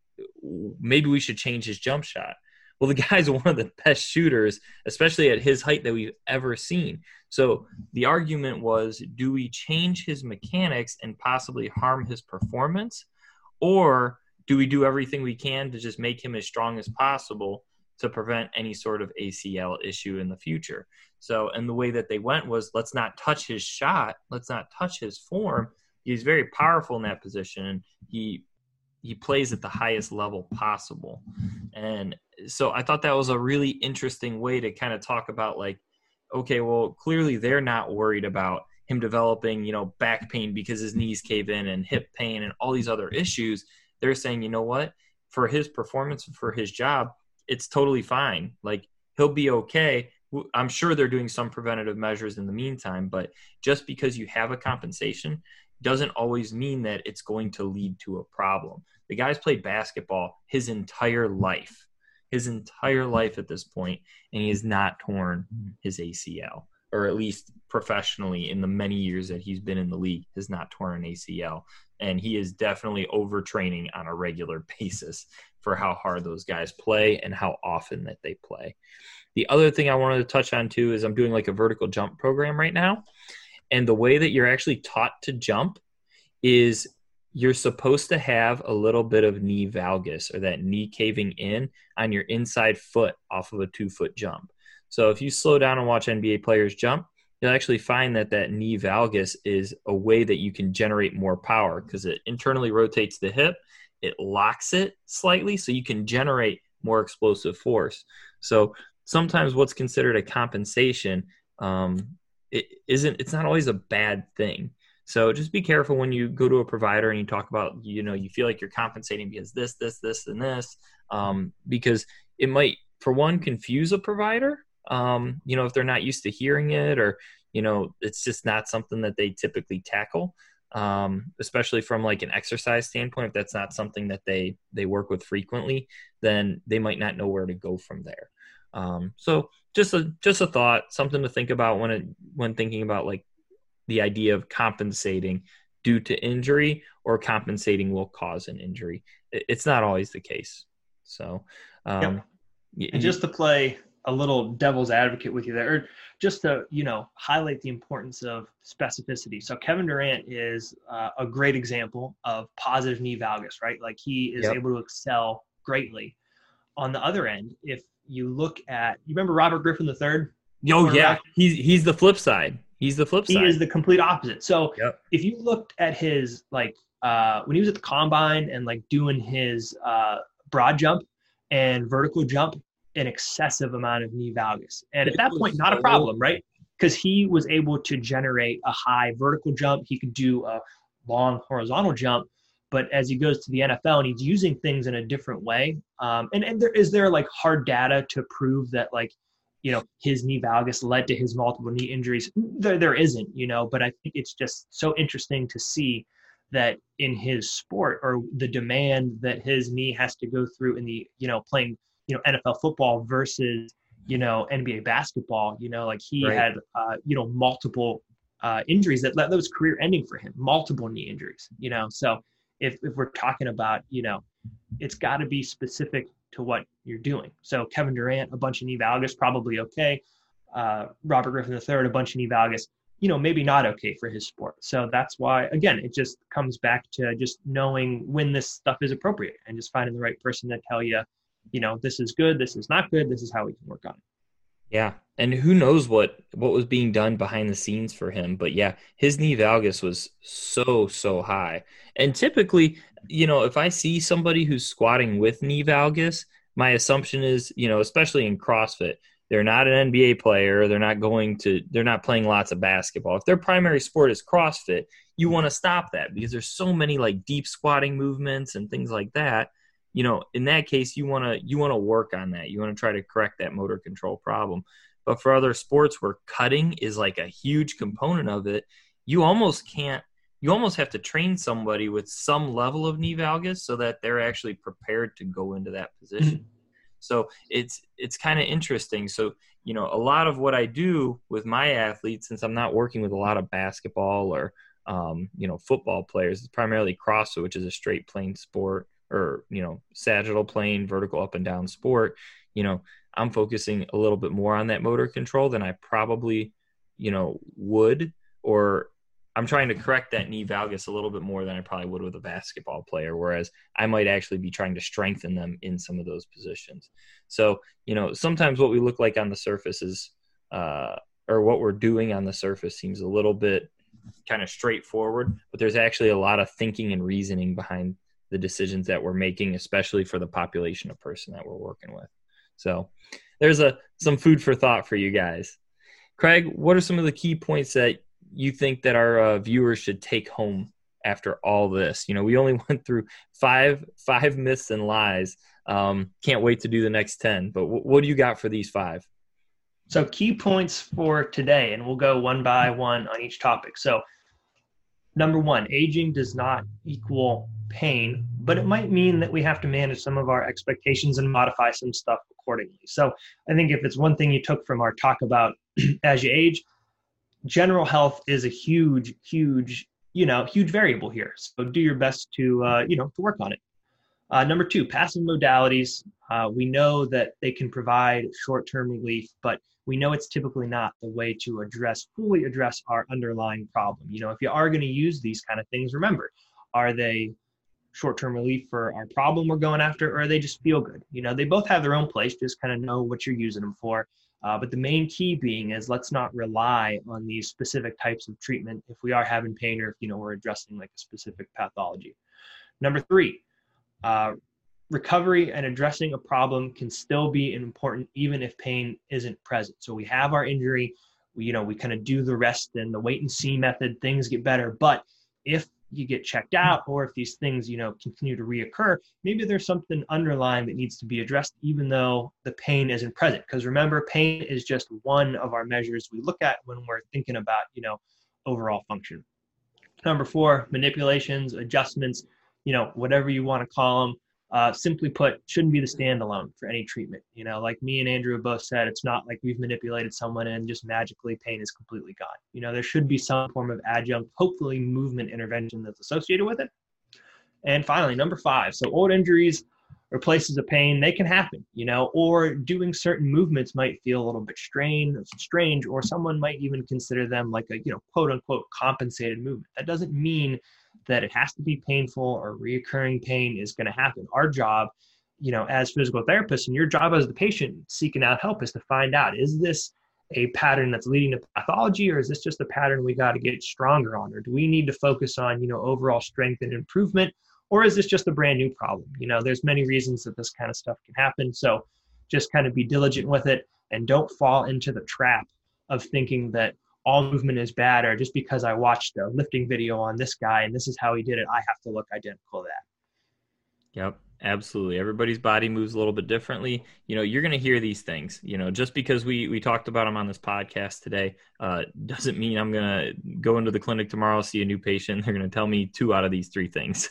maybe we should change his jump shot. Well, the guy's one of the best shooters, especially at his height, that we've ever seen. So the argument was, do we change his mechanics and possibly harm his performance? Or do we do everything we can to just make him as strong as possible to prevent any sort of A C L issue in the future? So, and the way that they went was, let's not touch his shot. Let's not touch his form. He's very powerful in that position. And he he plays at the highest level possible. And so I thought that was a really interesting way to kind of talk about, like, okay, well, clearly they're not worried about him developing, you know, back pain because his knees cave in and hip pain and all these other issues. They're saying, you know what, for his performance, for his job, it's totally fine. Like, he'll be okay. I'm sure they're doing some preventative measures in the meantime, but just because you have a compensation doesn't always mean that it's going to lead to a problem. The guy's played basketball his entire life, his entire life at this point, and he has not torn his A C L, or at least professionally in the many years that he's been in the league, has not torn an A C L. And he is definitely overtraining on a regular basis for how hard those guys play and how often that they play. The other thing I wanted to touch on too is I'm doing like a vertical jump program right now. And the way that you're actually taught to jump is you're supposed to have a little bit of knee valgus, or that knee caving in on your inside foot off of a two-foot jump. So if you slow down and watch N B A players jump, you'll actually find that that knee valgus is a way that you can generate more power, because it internally rotates the hip. It locks it slightly so you can generate more explosive force. So sometimes what's considered a compensation um, it isn't, it's not always a bad thing. So just be careful when you go to a provider and you talk about, you know, you feel like you're compensating because this, this, this, and this. um, because it might, for one, confuse a provider, um, you know, if they're not used to hearing it, or, you know, it's just not something that they typically tackle, um, especially from like an exercise standpoint. If that's not something that they, they work with frequently, then they might not know where to go from there. Um, so just a, just a thought, something to think about when it, when thinking about like the idea of compensating due to injury, or compensating will cause an injury. It's not always the case. So, um, yep. And just to play a little devil's advocate with you there, or just to, you know, highlight the importance of specificity. So Kevin Durant is uh, a great example of positive knee valgus, right? Like he is yep. able to excel greatly. On the other end, if you look at, you remember Robert Griffin the third? Oh yeah, he's he's the flip side. He's the flip side. He is the complete opposite. So yep. if you looked at his, like, uh, when he was at the combine and like doing his uh, broad jump and vertical jump, an excessive amount of knee valgus. And at that point, not a problem, right? Because he was able to generate a high vertical jump. He could do a long horizontal jump. But as he goes to the N F L and he's using things in a different way, um, and, and there is there like hard data to prove that, like, you know, his knee valgus led to his multiple knee injuries? There, there isn't, you know, but I think it's just so interesting to see that in his sport, or the demand that his knee has to go through in the, you know, playing, you know, N F L football versus, you know, N B A basketball, you know, like he right. had, uh, you know, multiple uh, injuries that, that was career ending for him, multiple knee injuries, you know. So if, if we're talking about, you know, it's got to be specific to what you're doing. So Kevin Durant, a bunch of knee valgus, probably okay. Uh, Robert Griffin the third, a bunch of knee valgus, you know, maybe not okay for his sport. So that's why, again, it just comes back to just knowing when this stuff is appropriate and just finding the right person to tell you, you know, this is good, this is not good, this is how we can work on it. Yeah. And who knows what, what was being done behind the scenes for him. But yeah, his knee valgus was so, so high. And typically, you know, if I see somebody who's squatting with knee valgus, my assumption is, you know, especially in CrossFit, they're not an N B A player. They're not going to, they're not playing lots of basketball. If their primary sport is CrossFit, you want to stop that because there's so many like deep squatting movements and things like that. You know, in that case, you want to, you want to work on that. You want to try to correct that motor control problem. But for other sports where cutting is like a huge component of it, you almost can't, you almost have to train somebody with some level of knee valgus so that they're actually prepared to go into that position. Mm-hmm. So it's, it's kind of interesting. So, you know, a lot of what I do with my athletes, since I'm not working with a lot of basketball or, um, you know, football players, it's primarily CrossFit, which is a straight plane sport, or, you know, sagittal plane, vertical up and down sport. You know, I'm focusing a little bit more on that motor control than I probably, you know, would, or I'm trying to correct that knee valgus a little bit more than I probably would with a basketball player, whereas I might actually be trying to strengthen them in some of those positions. So, you know, sometimes what we look like on the surface is, uh, or what we're doing on the surface seems a little bit kind of straightforward, but there's actually a lot of thinking and reasoning behind the decisions that we're making, especially for the population of person that we're working with. So there's a, some food for thought for you guys. Craig, what are some of the key points that you think that our uh, viewers should take home after all this? You know, we only went through five, five myths and lies. Um, can't wait to do the next ten, but w- what do you got for these five? So key points for today, and we'll go one by one on each topic. So number one, aging does not equal pain, but it might mean that we have to manage some of our expectations and modify some stuff accordingly. So I think if it's one thing you took from our talk about as you age, general health is a huge, huge, you know, huge variable here. So do your best to, uh, you know, to work on it. Uh, number two, passive modalities. Uh, we know that they can provide short-term relief, but we know it's typically not the way to address, fully address our underlying problem. You know, if you are going to use these kind of things, remember, are they short-term relief for our problem we're going after, or are they just feel good? You know, they both have their own place. Just kind of know what you're using them for. Uh, but the main key being is let's not rely on these specific types of treatment if we are having pain, or if, you know, we're addressing like a specific pathology. Number three, uh, recovery and addressing a problem can still be important even if pain isn't present. So we have our injury, we, you know, we kind of do the rest and the wait and see method, things get better. But if you get checked out, or if these things, you know, continue to reoccur, maybe there's something underlying that needs to be addressed, even though the pain isn't present. Because remember, pain is just one of our measures we look at when we're thinking about, you know, overall function. Number four, manipulations, adjustments, you know, whatever you want to call them. Uh, simply put, shouldn't be the standalone for any treatment. You know, like me and Andrew both said, it's not like we've manipulated someone and just magically pain is completely gone. You know, there should be some form of adjunct, hopefully movement intervention that's associated with it. And finally, number five, so old injuries or places of pain, they can happen, you know, or doing certain movements might feel a little bit strange, strange, or someone might even consider them like a, you know, quote unquote compensated movement. That doesn't mean that it has to be painful or reoccurring pain is going to happen. Our job, you know, as physical therapists, and your job as the patient seeking out help, is to find out, is this a pattern that's leading to pathology, or is this just a pattern we got to get stronger on? Or do we need to focus on, you know, overall strength and improvement? Or is this just a brand new problem? You know, there's many reasons that this kind of stuff can happen. So just kind of be diligent with it and don't fall into the trap of thinking that all movement is bad, or just because I watched a lifting video on this guy and this is how he did it, I have to look identical to that. Yep, absolutely. Everybody's body moves a little bit differently. You know, you're going to hear these things, you know, just because we, we talked about them on this podcast today, uh, doesn't mean I'm going to go into the clinic tomorrow, see a new patient. They're going to tell me two out of these three things.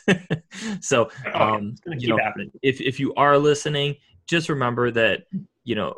So, um, you know, happening. if, if you are listening, just remember that, you know,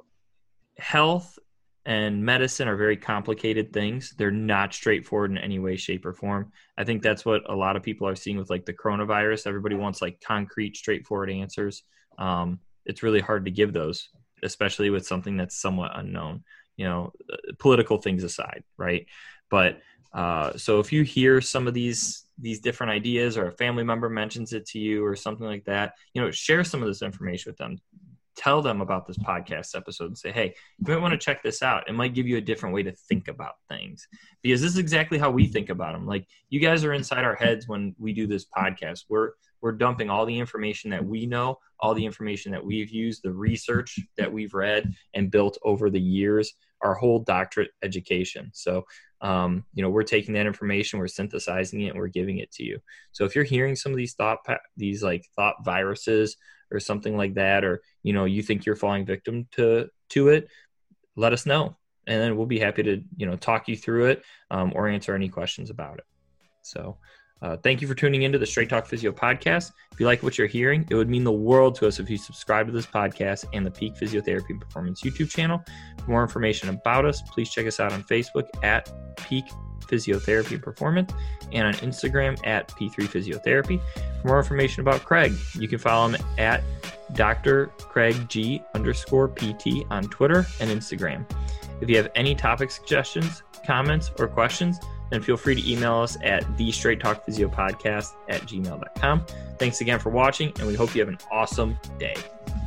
health and medicine are very complicated things. They're not straightforward in any way, shape, or form. I think that's what a lot of people are seeing with like the coronavirus. Everybody wants like concrete, straightforward answers. Um, it's really hard to give those, especially with something that's somewhat unknown, you know, political things aside, right? But uh, so if you hear some of these these different ideas, or a family member mentions it to you or something like that, you know, share some of this information with them. Tell them about this podcast episode and say, hey, you might want to check this out. It might give you a different way to think about things, because this is exactly how we think about them. Like, you guys are inside our heads when we do this podcast. We're, we're dumping all the information that we know, all the information that we've used, the research that we've read and built over the years, our whole doctorate education. So, um, you know, we're taking that information, we're synthesizing it, and we're giving it to you. So if you're hearing some of these thought, these like thought viruses or something like that, or, you know, you think you're falling victim to, to it, let us know. And then we'll be happy to, you know, talk you through it, um, or answer any questions about it. So, Uh, thank you for tuning into the Straight Talk Physio podcast. If you like what you're hearing, it would mean the world to us if you subscribe to this podcast and the Peak Physiotherapy and Performance YouTube channel. For more information about us, please check us out on Facebook at Peak Physiotherapy and Performance, and on Instagram at P three Physiotherapy. For more information about Craig, you can follow him at Doctor Craig G underscore P T on Twitter and Instagram. If you have any topic suggestions, comments, or questions, then feel free to email us at the Straight Talk Physio Podcast at gmail dot com. Thanks again for watching, and we hope you have an awesome day.